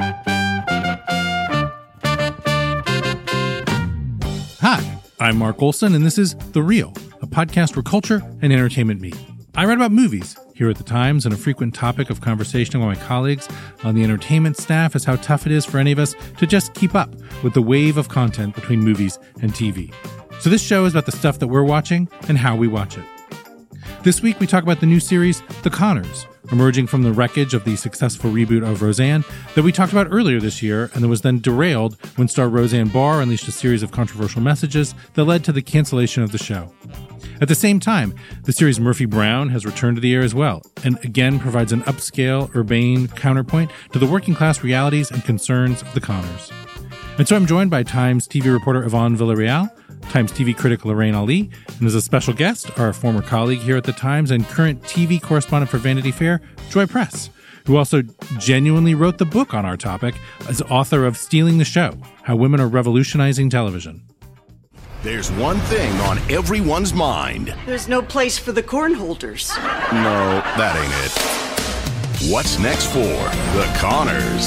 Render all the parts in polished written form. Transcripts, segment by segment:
Hi, I'm Mark Olson, and this is The Real, a podcast where culture and entertainment meet. I write about movies here at The Times, and a frequent topic of conversation with my colleagues on the entertainment staff is how tough it is for any of us to just keep up with the wave of content between movies and TV. So this show is about the stuff that we're watching and how we watch it. This week, we talk about the new series, The Conners, emerging from the wreckage of the successful reboot of Roseanne that we talked about earlier this year and that was then derailed when star Roseanne Barr unleashed a series of controversial messages that led to the cancellation of the show. At the same time, the series Murphy Brown has returned to the air as well, and again provides an upscale, urbane counterpoint to the working-class realities and concerns of the Conners. And so I'm joined by Times TV reporter Yvonne Villarreal, Times TV critic Lorraine Ali, and as a special guest, our former colleague here at The Times and current TV correspondent for Vanity Fair, Joy Press, who also genuinely wrote the book on our topic as author of Stealing the Show, How Women Are Revolutionizing Television. There's one thing on everyone's mind. There's no place for the corn holders. No, that ain't it. What's next for The Conners?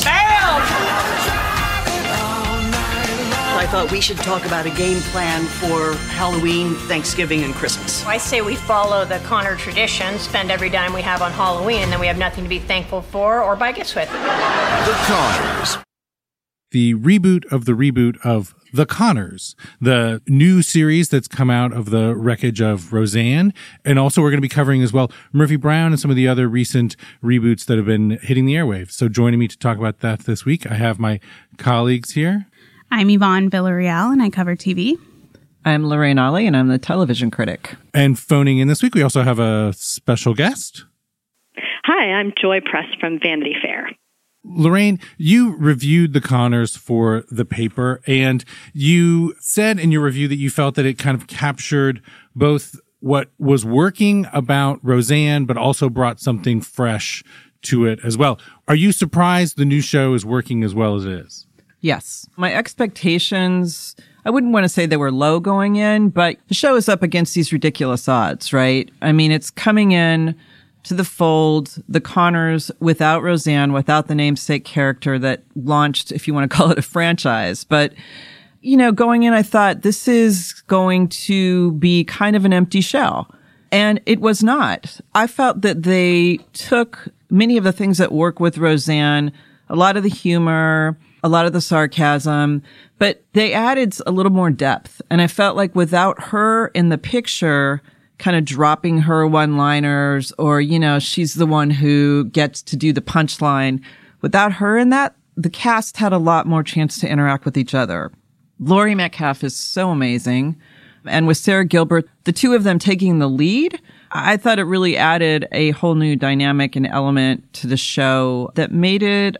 I thought we should talk about a game plan for Halloween, Thanksgiving, and Christmas. I say we follow the Connor tradition, spend every dime we have on Halloween, and then we have nothing to be thankful for or buy gifts with. The Conners. The reboot of The Conners, the new series that's come out of the wreckage of Roseanne. And also we're going to be covering as well Murphy Brown and some of the other recent reboots that have been hitting the airwaves. So joining me to talk about that this week, I have my colleagues here. I'm Yvonne Villarreal, and I cover TV. I'm Lorraine Ali, and I'm the television critic. And phoning in this week, we also have a special guest. Hi, I'm Joy Press from Vanity Fair. Lorraine, you reviewed The Conners for the paper, and you said in your review that you felt that it kind of captured both what was working about Roseanne, but also brought something fresh to it as well. Are you surprised the new show is working as well as it is? Yes. My expectations, I wouldn't want to say they were low going in, but the show is up against these ridiculous odds, right? I mean, it's coming in to the fold, The Conners, without Roseanne, without the namesake character that launched, if you want to call it a franchise. But, you know, going in, I thought this is going to be kind of an empty shell. And it was not. I felt that they took many of the things that work with Roseanne, a lot of the humor, a lot of the sarcasm, but they added a little more depth. And I felt like without her in the picture, kind of dropping her one-liners, or, you know, she's the one who gets to do the punchline. Without her in that, the cast had a lot more chance to interact with each other. Laurie Metcalf is so amazing. And with Sarah Gilbert, the two of them taking the lead, I thought it really added a whole new dynamic and element to the show that made it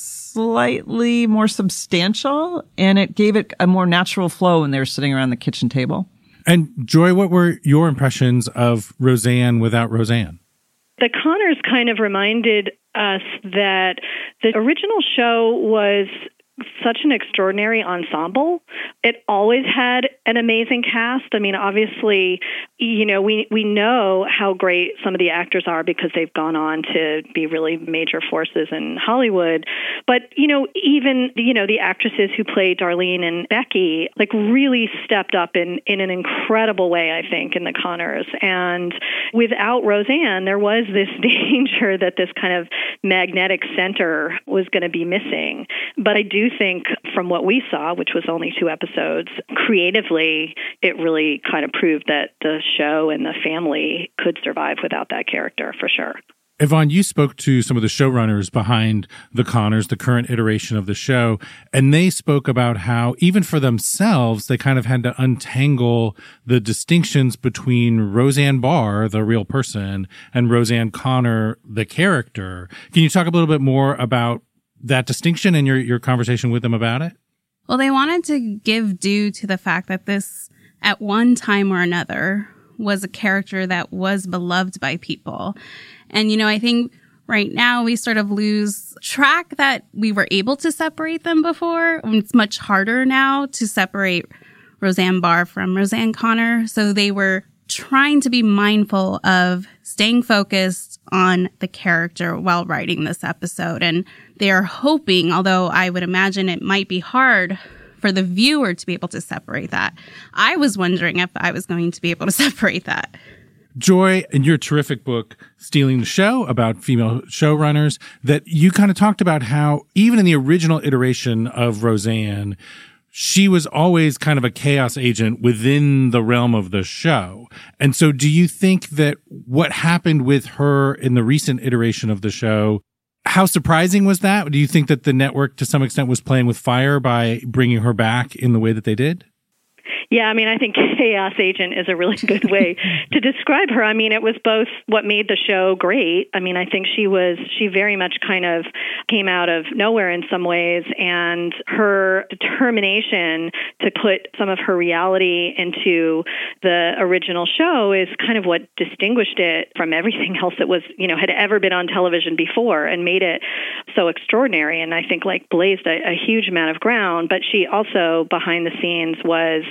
slightly more substantial, and it gave it a more natural flow when they were sitting around the kitchen table. And Joy, what were your impressions of Roseanne without Roseanne? The Conners kind of reminded us that the original show was such an extraordinary ensemble. It always had an amazing cast. I mean, obviously, you know, we know how great some of the actors are because they've gone on to be really major forces in Hollywood. But, you know, even, you know, the actresses who played Darlene and Becky, like, really stepped up in an incredible way, I think, in the Conners. And without Roseanne, there was this danger that this kind of magnetic center was going to be missing. But I do think from what we saw, which was only 2 episodes, creatively, it really kind of proved that the show and the family could survive without that character, for sure. Yvonne, you spoke to some of the showrunners behind The Conners, the current iteration of the show, and they spoke about how, even for themselves, they kind of had to untangle the distinctions between Roseanne Barr, the real person, and Roseanne Connor, the character. Can you talk a little bit more about that distinction and your conversation with them about it? Well, they wanted to give due to the fact that this, at one time or another, was a character that was beloved by people. And, you know, I think right now we sort of lose track that we were able to separate them before. It's much harder now to separate Roseanne Barr from Roseanne Connor. So they were trying to be mindful of staying focused on the character while writing this episode. And they're hoping, although I would imagine it might be hard for the viewer to be able to separate that. I was wondering if I was going to be able to separate that. Joy, in your terrific book, Stealing the Show, about female showrunners, that you kind of talked about how even in the original iteration of Roseanne, she was always kind of a chaos agent within the realm of the show. And so do you think that what happened with her in the recent iteration of the show, how surprising was that? Do you think that the network to some extent was playing with fire by bringing her back in the way that they did? Yeah, I mean, I think chaos agent is a really good way to describe her. I mean, it was both what made the show great. I mean, I think she very much kind of came out of nowhere in some ways, and her determination to put some of her reality into the original show is kind of what distinguished it from everything else that was, had ever been on television before and made it so extraordinary. And I think blazed a huge amount of ground, but she also behind the scenes was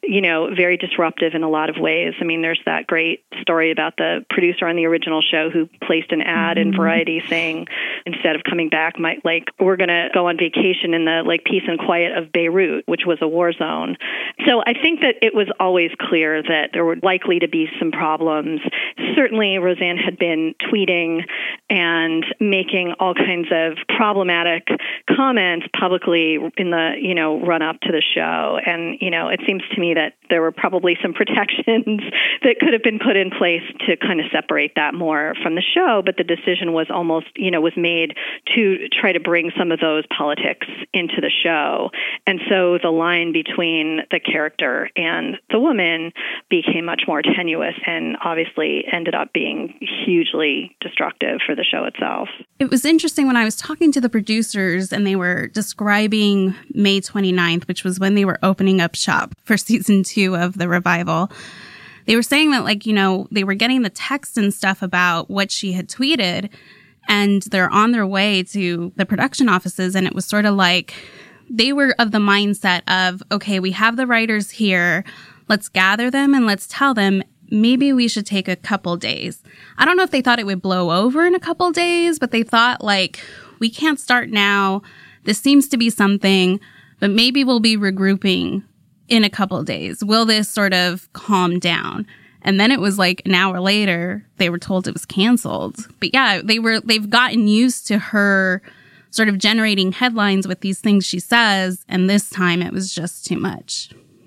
very disruptive in a lot of ways. I mean, there's that great story about the producer on the original show who placed an ad in Variety saying, instead of coming back, we're going to go on vacation in the peace and quiet of Beirut, which was a war zone. So I think that it was always clear that there were likely to be some problems. Certainly, Roseanne had been tweeting and making all kinds of problematic comments publicly in the, run up to the show. And, it seems to me that there were probably some protections that could have been put in place to kind of separate that more from the show. But the decision was almost, was made to try to bring some of those politics into the show. And so the line between the character and the woman became much more tenuous and obviously ended up being hugely destructive for the show itself. It was interesting when I was talking to the producers and they were describing May 29th, which was when they were opening up shop for season 2 of the revival. They were saying that, they were getting the text and stuff about what she had tweeted, and they're on their way to the production offices. And it was sort of like they were of the mindset of, okay, we have the writers here. Let's gather them and let's tell them maybe we should take a couple days. I don't know if they thought it would blow over in a couple days, but they thought we can't start now. This seems to be something, but maybe we'll be regrouping in a couple of days. Will this sort of calm down? And then it was an hour later, they were told it was canceled. But yeah, they've gotten used to her sort of generating headlines with these things she says. And this time it was just too much.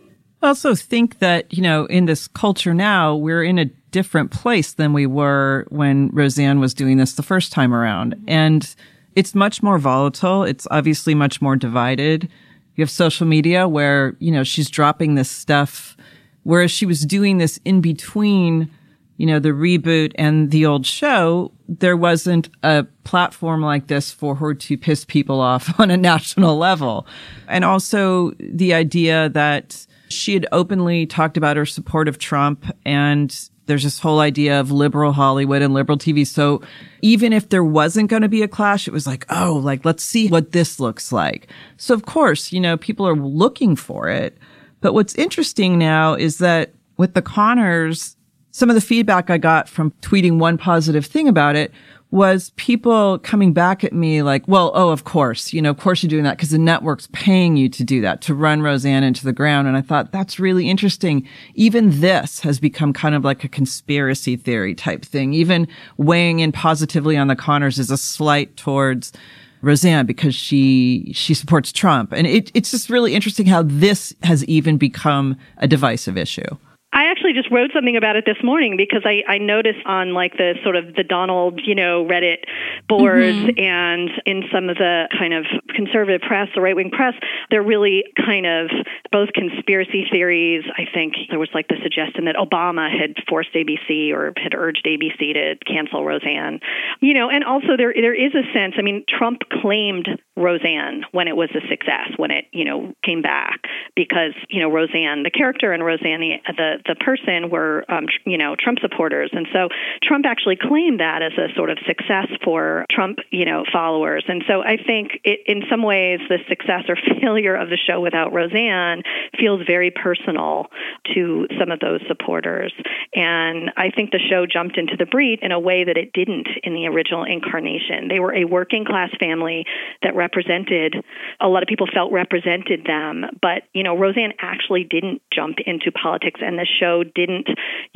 I also think that, in this culture now, we're in a different place than we were when Roseanne was doing this the first time around. And it's much more volatile. It's obviously much more divided. You have social media where, she's dropping this stuff, whereas she was doing this in between, the reboot and the old show. There wasn't a platform like this for her to piss people off on a national level. And also the idea that she had openly talked about her support of Trump, and there's this whole idea of liberal Hollywood and liberal TV. So even if there wasn't going to be a clash, it was let's see what this looks like. So of course, people are looking for it. But what's interesting now is that with the Connors, some of the feedback I got from tweeting one positive thing about it was people coming back at me of course, of course you're doing that because the network's paying you to do that, to run Roseanne into the ground. And I thought that's really interesting. Even this has become kind of like a conspiracy theory type thing. Even weighing in positively on the Connors is a slight towards Roseanne because she supports Trump. And it's just really interesting how this has even become a divisive issue. I actually just wrote something about it this morning because I noticed on the sort of the Donald, Reddit boards and in some of the kind of conservative press, the right-wing press, they're really kind of both conspiracy theories. I think there was the suggestion that Obama had forced ABC or had urged ABC to cancel Roseanne, and also there is a sense, Trump claimed Roseanne when it was a success, when it, came back. because, Roseanne, the character, and Roseanne, the person were, Trump supporters. And so Trump actually claimed that as a sort of success for Trump, followers. And so I think in some ways the success or failure of the show without Roseanne feels very personal to some of those supporters. And I think the show jumped into the breach in a way that it didn't in the original incarnation. They were a working class family that represented, a lot of people felt represented them. But, Roseanne actually didn't jump into politics, and the show didn't,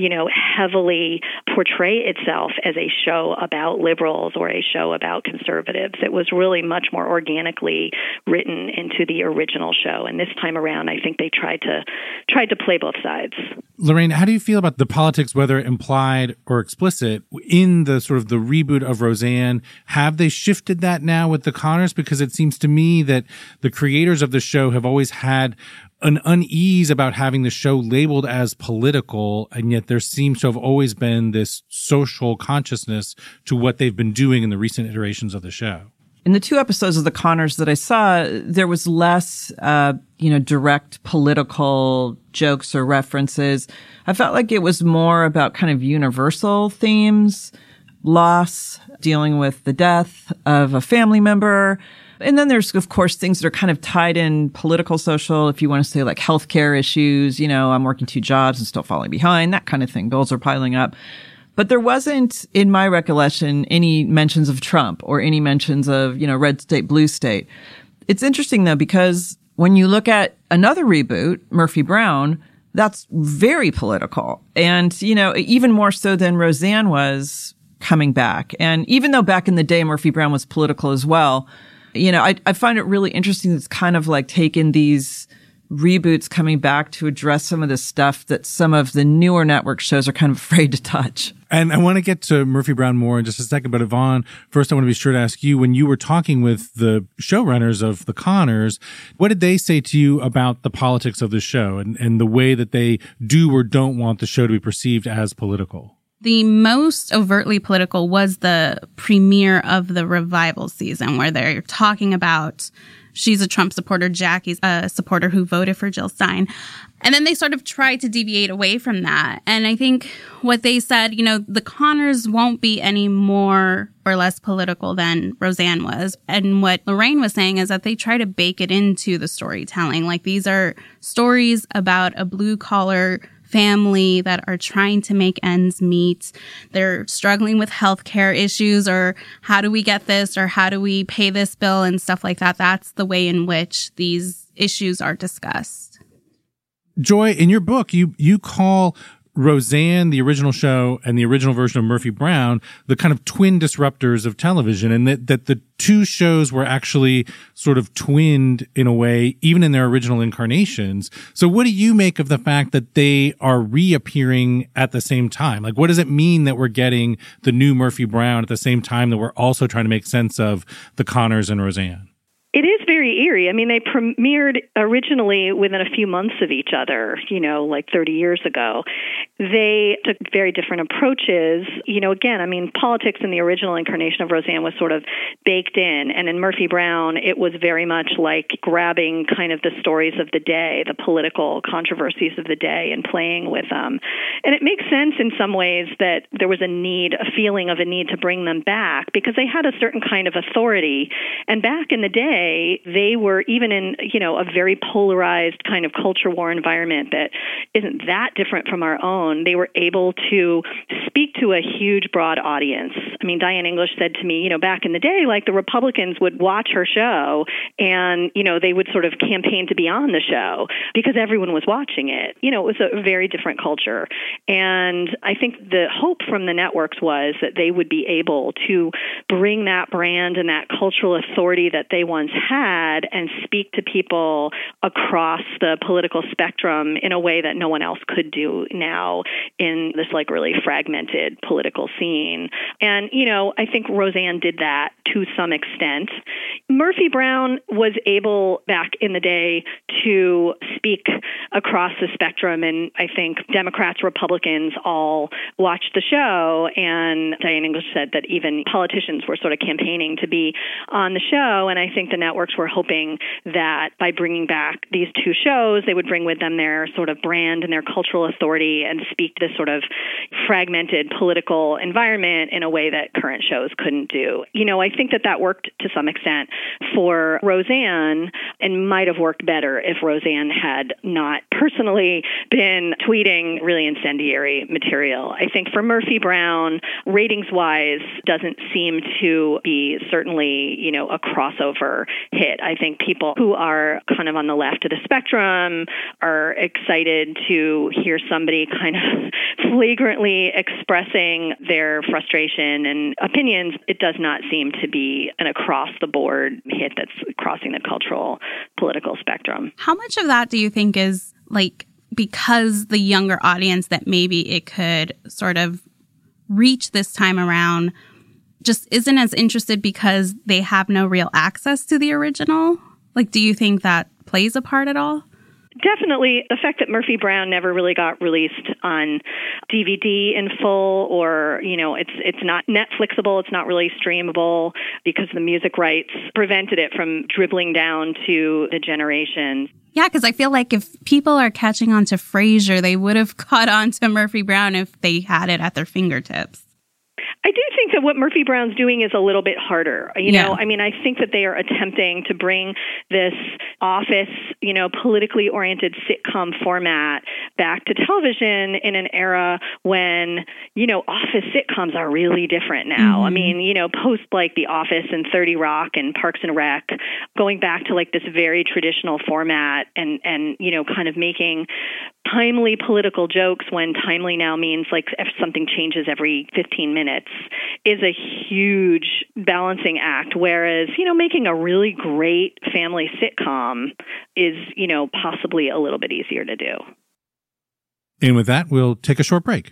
heavily portray itself as a show about liberals or a show about conservatives. It was really much more organically written into the original show. And this time around, I think they tried to play both sides. Lorraine, how do you feel about the politics, whether implied or explicit, in the sort of the reboot of Roseanne? Have they shifted that now with the Conners? Because it seems to me that the creators of the show have always had an unease about having the show labeled as political, and yet there seems to have always been this social consciousness to what they've been doing in the recent iterations of the show. In the 2 episodes of The Conners that I saw, there was less, direct political jokes or references. I felt like it was more about kind of universal themes, loss, dealing with the death of a family member. And then there's, of course, things that are kind of tied in political, social, if you want to say like healthcare issues, I'm working 2 jobs and still falling behind, that kind of thing. Bills are piling up. But there wasn't, in my recollection, any mentions of Trump or any mentions of, red state, blue state. It's interesting, though, because when you look at another reboot, Murphy Brown, that's very political. And, even more so than Roseanne was coming back. And even though back in the day, Murphy Brown was political as well, I find it really interesting. It's kind of like taken these reboots coming back to address some of the stuff that some of the newer network shows are kind of afraid to touch. And I want to get to Murphy Brown more in just a second, but Yvonne, first I want to be sure to ask you, when you were talking with the showrunners of The Conners, what did they say to you about the politics of the show and the way that they do or don't want the show to be perceived as political? The most overtly political was the premiere of the revival season, where they're talking about she's a Trump supporter, Jackie's a supporter who voted for Jill Stein. And then they sort of tried to deviate away from that. And I think what they said, the Conners won't be any more or less political than Roseanne was. And what Lorraine was saying is that they try to bake it into the storytelling. Like, these are stories about a blue collar family that are trying to make ends meet. They're struggling with healthcare issues, or how do we get this, or how do we pay this bill, and stuff like that. That's the way in which these issues are discussed. Joy, in your book, you call Roseanne, the original show, and the original version of Murphy Brown, the kind of twin disruptors of television, and that the 2 shows were actually sort of twinned in a way, even in their original incarnations. So what do you make of the fact that they are reappearing at the same time? Like, what does it mean that we're getting the new Murphy Brown at the same time that we're also trying to make sense of The Conners and Roseanne? It is very eerie. I mean, they premiered originally within a few months of each other, like 30 years ago. They took very different approaches. Again, I mean, politics in the original incarnation of Roseanne was sort of baked in. And in Murphy Brown, it was very much like grabbing kind of the stories of the day, the political controversies of the day, and playing with them. And it makes sense in some ways that there was a feeling of a need to bring them back, because they had a certain kind of authority. And back in the day, they were, even in, a very polarized kind of culture war environment that isn't that different from our own, they were able to speak to a huge, broad audience. I mean, Diane English said to me, back in the day, like, the Republicans would watch her show and, they would sort of campaign to be on the show because everyone was watching it. It was a very different culture. And I think the hope from the networks was that they would be able to bring that brand and that cultural authority that they once had and speak to people across the political spectrum in a way that no one else could do now in this like really fragmented political scene. And, I think Roseanne did that to some extent. Murphy Brown was able back in the day to speak speak across the spectrum. And I think Democrats, Republicans all watched the show. And Diane English said that even politicians were sort of campaigning to be on the show. And I think the networks were hoping that by bringing back these two shows, they would bring with them their sort of brand and their cultural authority and speak to this sort of fragmented political environment in a way that current shows couldn't do. You know, I think that worked to some extent for Roseanne and might have worked better if Roseanne had not personally been tweeting really incendiary material. I think for Murphy Brown, ratings-wise, doesn't seem to be certainly, you know, a crossover hit. I think people who are kind of on the left of the spectrum are excited to hear somebody kind of flagrantly expressing their frustration and opinions. It does not seem to be an across-the-board hit that's crossing the cultural, political spectrum. How much of that do you think is, like, because the younger audience that maybe it could sort of reach this time around just isn't as interested because they have no real access to the original? Like, do you think that plays a part at all? Definitely. The fact that Murphy Brown never really got released on DVD in full, or, you know, it's not Netflixable, it's not really streamable because the music rights prevented it from dribbling down to the generation. Yeah, because I feel like if people are catching on to Frasier, they would have caught on to Murphy Brown if they had it at their fingertips. I do think that what Murphy Brown's doing is a little bit harder. You know, I mean, I think that they are attempting to bring this Office, you know, politically oriented sitcom format back to television in an era when, you know, Office sitcoms are really different now. I mean, you know, post like The Office and 30 Rock and Parks and Rec, going back to like this very traditional format and you know, kind of making timely political jokes when timely now means like if something changes every 15 minutes is a huge balancing act. Whereas, you know, making a really great family sitcom is, you know, possibly a little bit easier to do. And with that, we'll take a short break.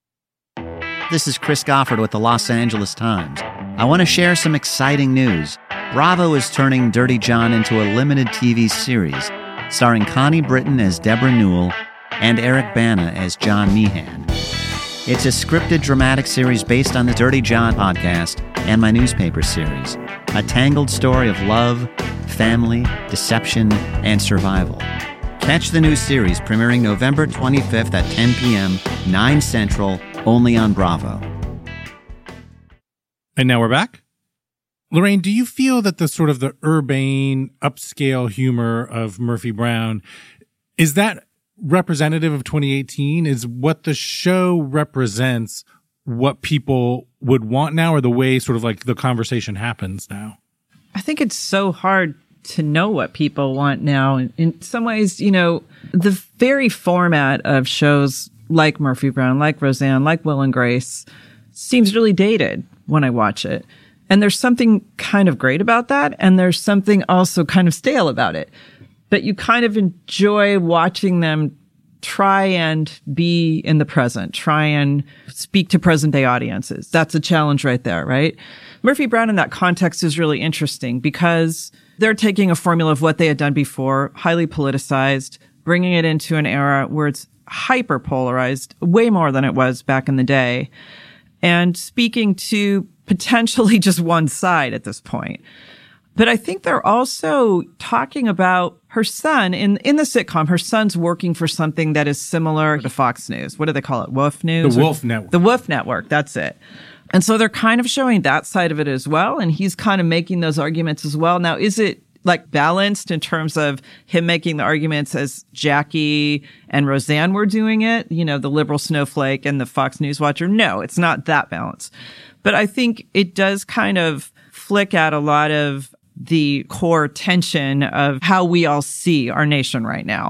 This is Chris Goffard with the Los Angeles Times. I want to share some exciting news. Bravo is turning Dirty John into a limited TV series starring Connie Britton as Deborah Newell and Eric Bana as John Meehan. It's a scripted dramatic series based on the Dirty John podcast and my newspaper series, a tangled story of love, family, deception, and survival. Catch the new series premiering November 25th at 10 p.m., 9 Central, only on Bravo. And now we're back. Lorraine, do you feel that the sort of the urbane, upscale humor of Murphy Brown, is that representative of 2018? Is what the show represents what people would want now, or the way sort of like the conversation happens now? I think it's so hard to know what people want now. In some ways, you know, the very format of shows like Murphy Brown, like Roseanne, like Will and Grace seems really dated when I watch it. And there's something kind of great about that. And there's something also kind of stale about it. But you kind of enjoy watching them try and be in the present, try and speak to present day audiences. That's a challenge right there, right? Murphy Brown in that context is really interesting because they're taking a formula of what they had done before, highly politicized, bringing it into an era where it's hyper polarized, way more than it was back in the day, and speaking to potentially just one side at this point. But I think they're also talking about her son in the sitcom. Her son's working for something that is similar to Fox News. What do they call it? Wolf News? The Wolf Network. The Wolf Network. That's it. And so they're kind of showing that side of it as well. And he's kind of making those arguments as well. Now, is it like balanced in terms of him making the arguments as Jackie and Roseanne were doing it? You know, the liberal snowflake and the Fox News watcher? No, it's not that balanced. But I think it does kind of flick at a lot of the core tension of how we all see our nation right now.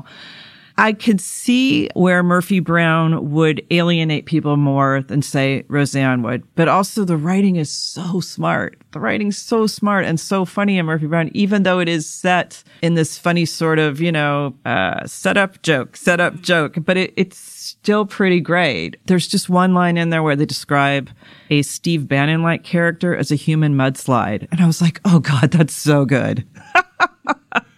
I could see where Murphy Brown would alienate people more than, say, Roseanne would. But also the writing is so smart. The writing's so smart and so funny in Murphy Brown, even though it is set in this funny sort of, you know, set up joke. But it's still pretty great. There's just one line in there where they describe a Steve Bannon-like character as a human mudslide. And I was like, oh God, that's so good.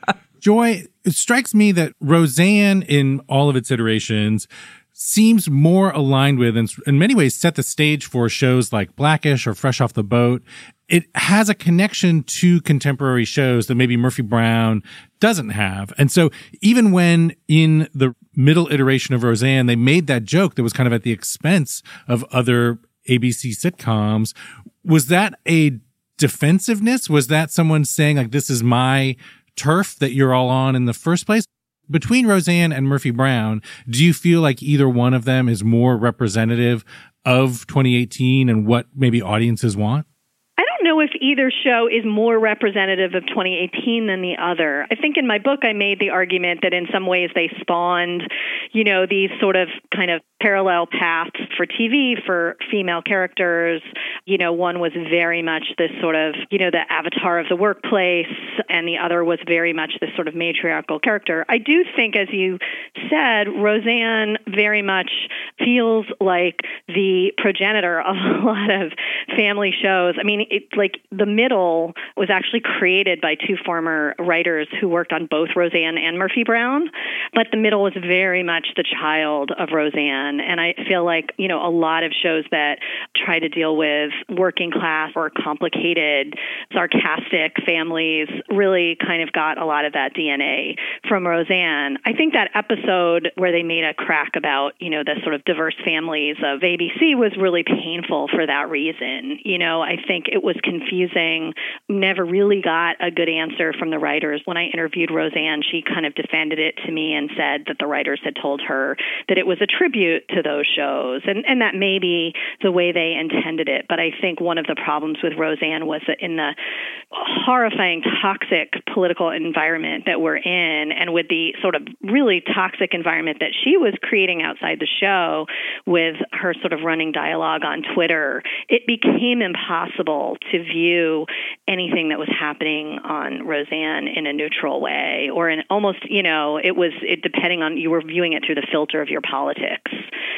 Joy, it strikes me that Roseanne, in all of its iterations, seems more aligned with, and in many ways set the stage for shows like Blackish or Fresh Off the Boat. It has a connection to contemporary shows that maybe Murphy Brown doesn't have. And so even when in the middle iteration of Roseanne, they made that joke that was kind of at the expense of other ABC sitcoms, was that a defensiveness? Was that someone saying, like, this is my turf that you're all on in the first place? Between Roseanne and Murphy Brown, do you feel like either one of them is more representative of 2018 and what maybe audiences want? I don't know if either show is more representative of 2018 than the other. I think in my book I made the argument that in some ways they spawned, these sort of kind of parallel paths for TV for female characters. One was very much this sort of, the avatar of the workplace, and the other was very much this sort of matriarchal character. I do think, as you said, Roseanne very much feels like the progenitor of a lot of family shows. I mean, it's like The Middle was actually created by two former writers who worked on both Roseanne and Murphy Brown, but The Middle was very much the child of Roseanne. And I feel like, a lot of shows that try to deal with working class or complicated, sarcastic families really kind of got a lot of that DNA from Roseanne. I think that episode where they made a crack about, the sort of diverse families of ABC was really painful for that reason. I think it was confusing, never really got a good answer from the writers. When I interviewed Roseanne, she kind of defended it to me and said that the writers had told her that it was a tribute to those shows, and that may be the way they intended it. But I think one of the problems with Roseanne was that in the horrifying, toxic political environment that we're in, and with the sort of really toxic environment that she was creating outside the show with her sort of running dialogue on Twitter, it became impossible to view anything that was happening on Roseanne in a neutral way, or in almost, it depending on, you were viewing it through the filter of your politics.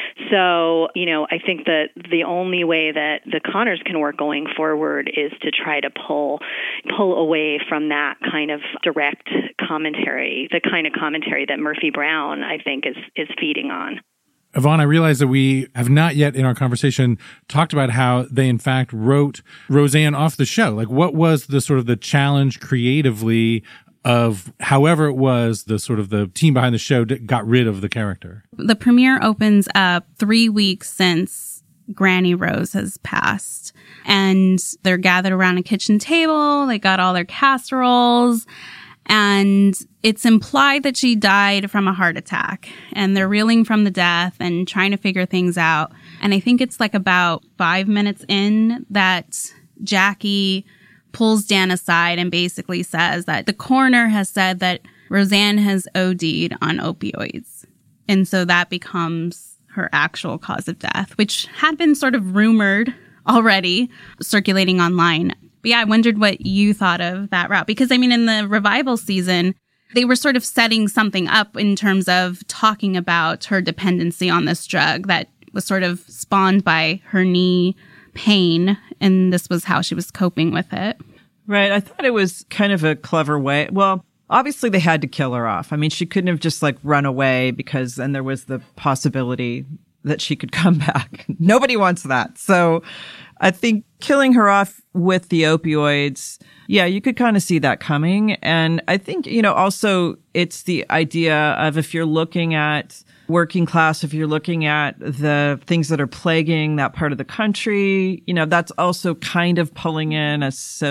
So, I think that the only way that the Conners can work going forward is to try to pull away from that kind of direct commentary, the kind of commentary that Murphy Brown, I think, is feeding on. Yvonne, I realize that we have not yet in our conversation talked about how they in fact wrote Roseanne off the show. Like, what was the sort of the challenge creatively of however it was the sort of the team behind the show got rid of the character? The premiere opens up 3 weeks since Granny Rose has passed, and they're gathered around a kitchen table. They got all their casseroles, and it's implied that she died from a heart attack, and they're reeling from the death and trying to figure things out. And I think it's like about 5 minutes in that Jackie pulls Dan aside and basically says that the coroner has said that Roseanne has OD'd on opioids. And so that becomes her actual cause of death, which had been sort of rumored already, circulating online. But yeah, I wondered what you thought of that route. Because, I mean, in the revival season, they were sort of setting something up in terms of talking about her dependency on this drug that was sort of spawned by her knee pain, and this was how she was coping with it. Right. I thought it was kind of a clever way. Well, obviously they had to kill her off. I mean, she couldn't have just run away, because then there was the possibility that she could come back. Nobody wants that. So I think killing her off with the opioids, yeah, you could kind of see that coming. And I think, also it's the idea of, if you're looking at working class, if you're looking at the things that are plaguing that part of the country, that's also kind of pulling in a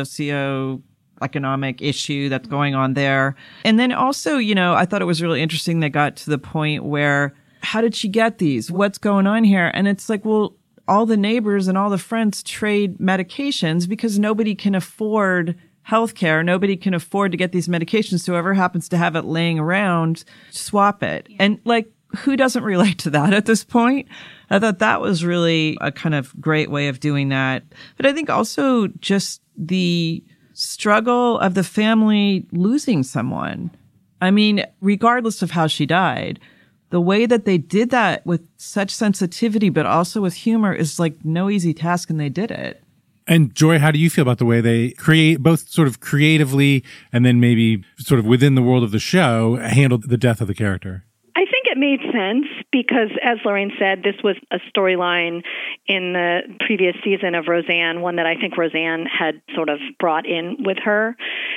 socioeconomic issue that's going on there. And then also, I thought it was really interesting they got to the point where, how did she get these? What's going on here? And it's like, well, all the neighbors and all the friends trade medications because nobody can afford healthcare. Nobody can afford to get these medications. So whoever happens to have it laying around, swap it. And who doesn't relate to that at this point? I thought that was really a kind of great way of doing that. But I think also just the struggle of the family losing someone. I mean, regardless of how she died, the way that they did that with such sensitivity, but also with humor, is no easy task, and they did it. And Joy, how do you feel about the way they create, both sort of creatively and then maybe sort of within the world of the show, handled the death of the character? I think it made sense because, as Lorraine said, this was a storyline in the previous season of Roseanne, one that I think Roseanne had sort of brought in with her.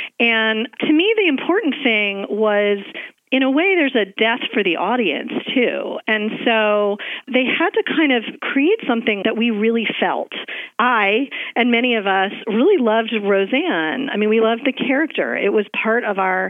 And to me, the important thing was, in a way, there's a death for the audience, too. And so they had to kind of create something that we really felt. I, and many of us, really loved Roseanne. I mean, we loved the character. It was part of our,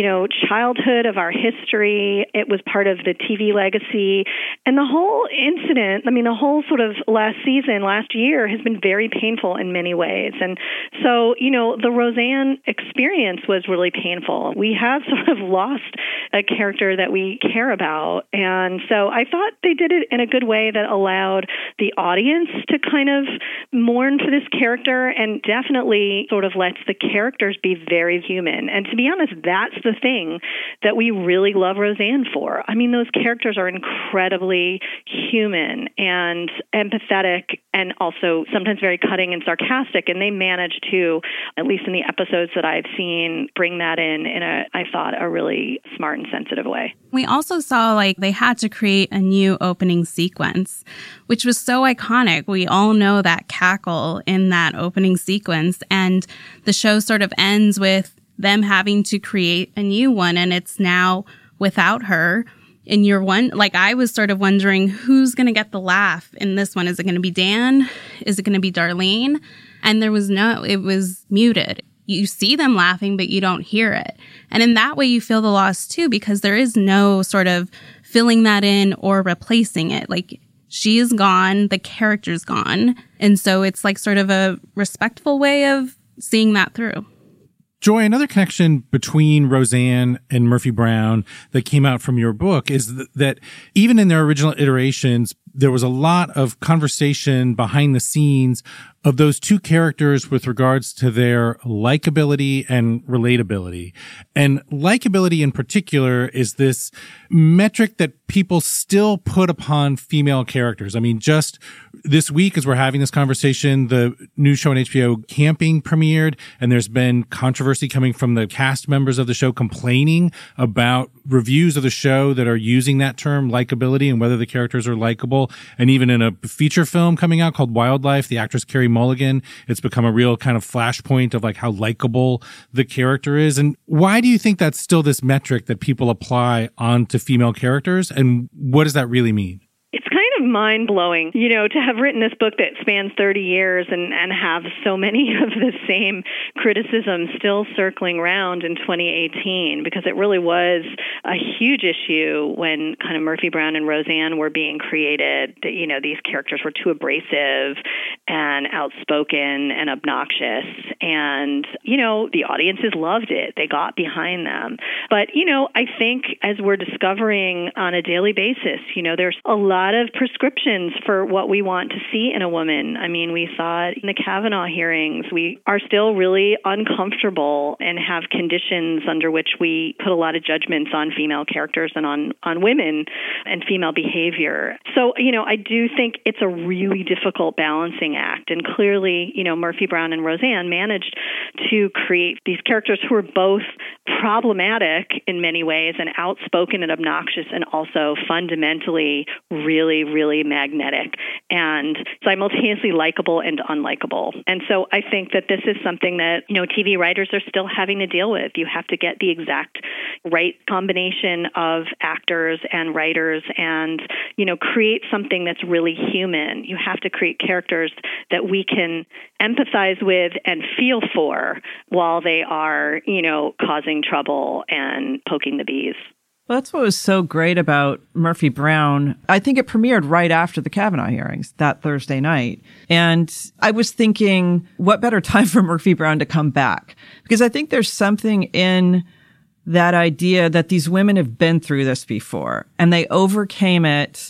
childhood, of our history. It was part of the TV legacy. And the whole incident, the whole sort of last year, has been very painful in many ways. And so, the Roseanne experience was really painful. We have sort of lost a character that we care about. And so I thought they did it in a good way that allowed the audience to kind of mourn for this character and definitely sort of lets the characters be very human. And to be honest, that's the thing that we really love Roseanne for. I mean, those characters are incredibly human and empathetic and also sometimes very cutting and sarcastic. And they managed to, at least in the episodes that I've seen, bring that in I thought, a really smart and sensitive way. We also saw they had to create a new opening sequence, which was so iconic. We all know that cackle in that opening sequence, and the show sort of ends with them having to create a new one, and it's now without her. In year one, I was sort of wondering who's going to get the laugh in this one. Is it going to be Dan? Is it going to be Darlene? And it was muted. You see them laughing, but you don't hear it. And in that way, you feel the loss too, because there is no sort of filling that in or replacing it. She is gone, the character's gone. And so it's sort of a respectful way of seeing that through. Joy, another connection between Roseanne and Murphy Brown that came out from your book is that even in their original iterations, there was a lot of conversation behind the scenes of those two characters with regards to their likability and relatability. And likability in particular is this metric that people still put upon female characters. I mean, just this week, as we're having this conversation, the new show on HBO, Camping, premiered, and there's been controversy coming from the cast members of the show complaining about reviews of the show that are using that term, likability, and whether the characters are likable. And even in a feature film coming out called Wildlife, the actress Carey Mulligan, it's become a real kind of flashpoint of how likable the character is. And why do you think that's still this metric that people apply onto female characters? And what does that really mean? It's kind of mind-blowing, to have written this book that spans 30 years and have so many of the same criticisms still circling around in 2018, because it really was a huge issue when kind of Murphy Brown and Roseanne were being created, that, these characters were too abrasive and outspoken and obnoxious. And, the audiences loved it. They got behind them. But, I think as we're discovering on a daily basis, there's a lot of prescriptions for what we want to see in a woman. I mean, we saw it in the Kavanaugh hearings. We are still really uncomfortable and have conditions under which we put a lot of judgments on female characters and on women and female behavior. So, I do think it's a really difficult balancing act. And clearly, Murphy Brown and Roseanne managed to create these characters who are both problematic in many ways and outspoken and obnoxious and also fundamentally really, really magnetic and simultaneously likable and unlikable. And so I think that this is something that, TV writers are still having to deal with. You have to get the exact right combination of actors and writers and, create something that's really human. You have to create characters that we can empathize with and feel for while they are, causing trouble and poking the bees. Well, that's what was so great about Murphy Brown. I think it premiered right after the Kavanaugh hearings that Thursday night. And I was thinking, what better time for Murphy Brown to come back? Because I think there's something in that idea that these women have been through this before and they overcame it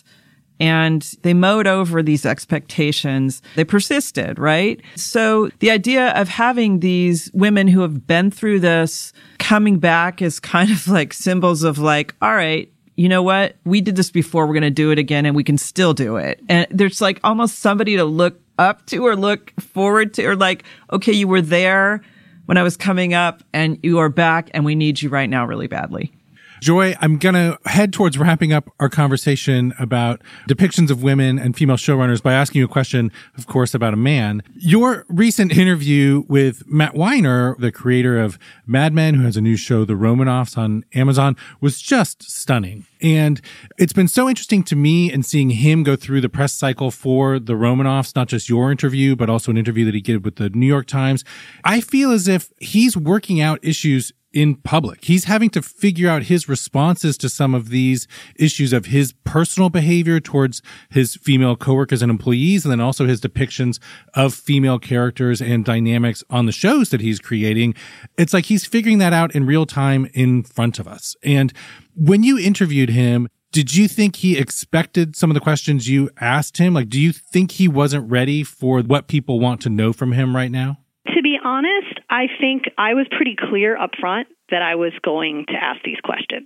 and they mowed over these expectations. They persisted, right? So the idea of having these women who have been through this coming back is kind of like symbols of all right, you know what? We did this before. We're going to do it again and we can still do it. And there's almost somebody to look up to or look forward to? Or like, okay, you were there when I was coming up and you are back and we need you right now really badly? Joy, I'm going to head towards wrapping up our conversation about depictions of women and female showrunners by asking you a question, of course, about a man. Your recent interview with Matt Weiner, the creator of Mad Men, who has a new show, The Romanoffs, on Amazon, was just stunning. And it's been so interesting to me in seeing him go through the press cycle for The Romanoffs, not just your interview, but also an interview that he did with the New York Times. I feel as if he's working out issues in public. He's having to figure out his responses to some of these issues of his personal behavior towards his female coworkers and employees, and then also his depictions of female characters and dynamics on the shows that he's creating. It's like he's figuring that out in real time in front of us. And when you interviewed him, did you think he expected some of the questions you asked him? Like, do you think he wasn't ready for what people want to know from him right now? To be honest, I think I was pretty clear up front that I was going to ask these questions.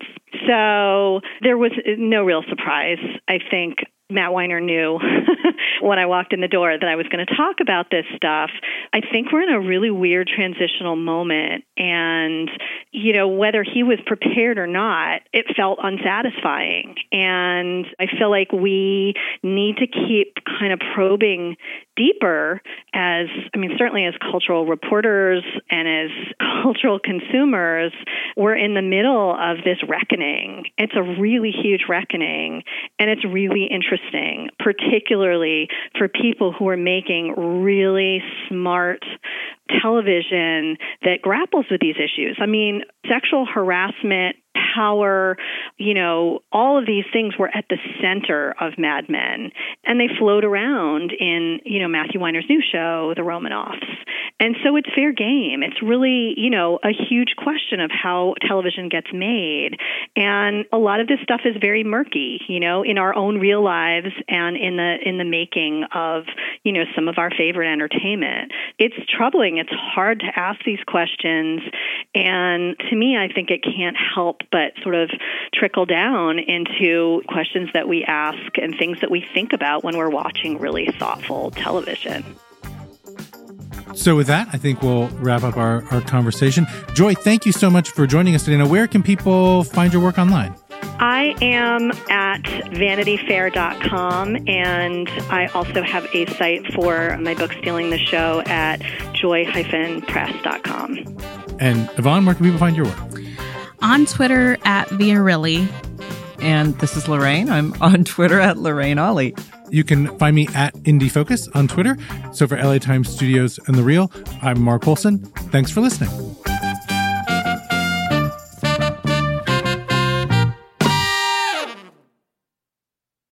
So there was no real surprise. I think Matt Weiner knew when I walked in the door that I was going to talk about this stuff. I think we're in a really weird transitional moment. And, you know, whether he was prepared or not, it felt unsatisfying. And I feel like we need to keep kind of probing deeper as, I mean, certainly as cultural reporters and as cultural consumers, we're in the middle of this reckoning. It's a really huge reckoning, and it's really interesting, particularly for people who are making really smart television that grapples with these issues. I mean, sexual harassment, power, you know, all of these things were at the center of Mad Men, and they float around in, you know, Matthew Weiner's new show, The Romanoffs. And so it's fair game. It's really, you know, a huge question of how television gets made. And a lot of this stuff is very murky, you know, in our own real lives and in the making of, you know, some of our favorite entertainment. It's troubling. It's hard to ask these questions. And to me, I think it can't help but sort of trickle down into questions that we ask and things that we think about when we're watching really thoughtful television. So with that, I think we'll wrap up our conversation. Joy, thank you so much for joining us today. Now, where can people find your work online? I am at vanityfair.com, and I also have a site for my book, Stealing the Show, at joy-press.com. And Yvonne, where can people find your work? On Twitter at Viarilli. And this is Lorraine. I'm on Twitter at Lorraine Ollie. You can find me at Indie Focus on Twitter. So for LA Times Studios and The Real, I'm Mark Olson. Thanks for listening.